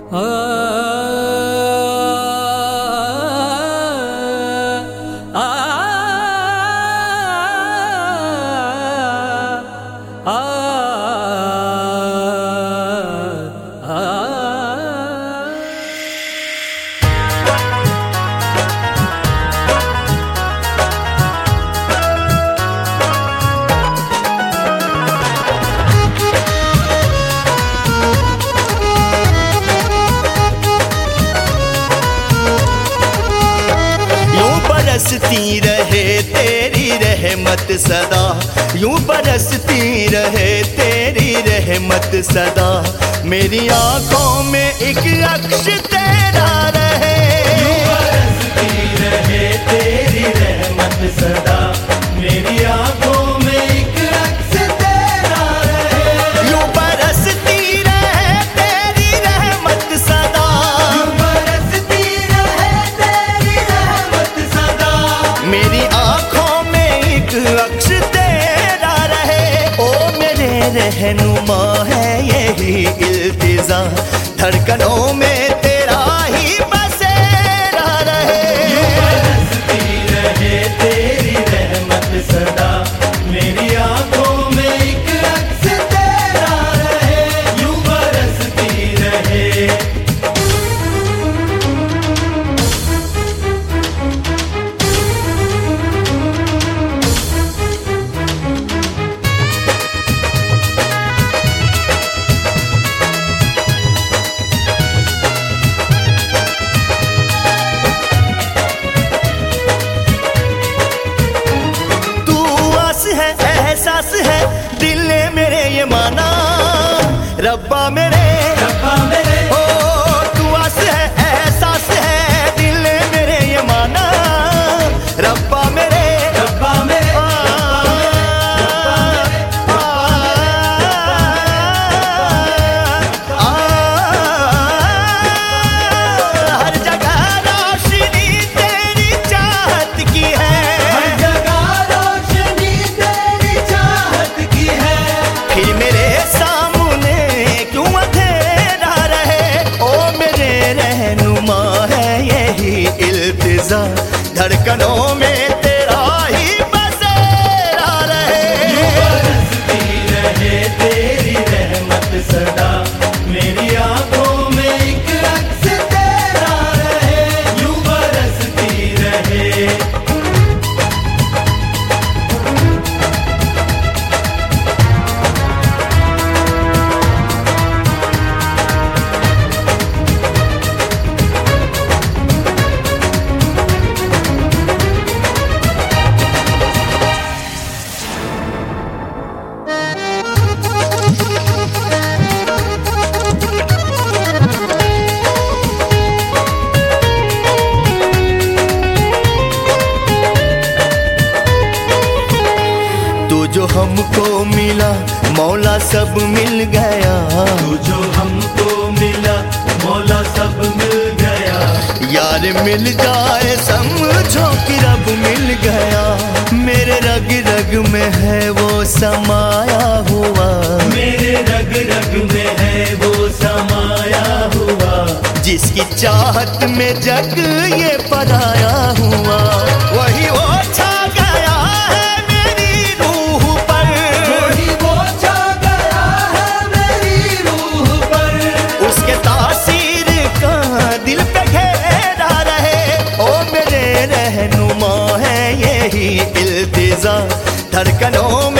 बरसती रहे तेरी रहमत सदा, यूं बरसती रहे तेरी रहमत सदा। मेरी आंखों में एक अक्ष तेरा रहे, यूं बरसती रहे तेरी रहमत सदा। मेरी आंखों में एक अक्ष तेरा रहे, यूं बरसती रहे तेरी रहमत सदा, यूं बरसती रहे तेरी रहमत सदा। मेरी आंखों में एक अक्ष तेरा रहे। ओ मेरे रहनुमा है यही इल्तिजा, धड़कनों में तेरा ही बसेरा रहे। यूं बरसती रहे तेरी रहमत सदा। मेरी आंखों में एक अक्ष तेरा रहे, यूं बरसती रहे। एहसास है दिल ने मेरे ये माना, रब्बा मेरे ओ तू आस है, एहसास है दिल ने मेरे ये माना, रब्बा मेरे हर जगह रोशनी तेरी चाहत की है, हर जगह रोशनी तेरी चाहत की है। फिर मेरे सामने क्यों अंधेरा रहे। ओ मेरे रहनुमा है यही इल्तिजा, धड़कनों में तेरा ही बसेरा रहे। यूं बरसती रहे तेरी रहमत सदा। मेरी आंखों में एक अक्ष तेरा रहे, यूं बरसती रहे। तू जो हमको मिला मौला सब मिल गया, तू जो हमको मिला मौला सब मिल गया। यार मिल जाए समझो कि रब मिल गया। मेरे रग रग में है वो समाया हुआ, मेरे रग रग में है वो समाया हुआ। जिसकी चाहत में जग ये पराया हुआ, वही वो छा गया है मेरी रूह पर, वही वो छा गया है मेरी रूह पर। उसके तासीर का दिल पे घेरा रहे। ओ मेरे रहनुमा है यही इल्तिजा, धड़कनों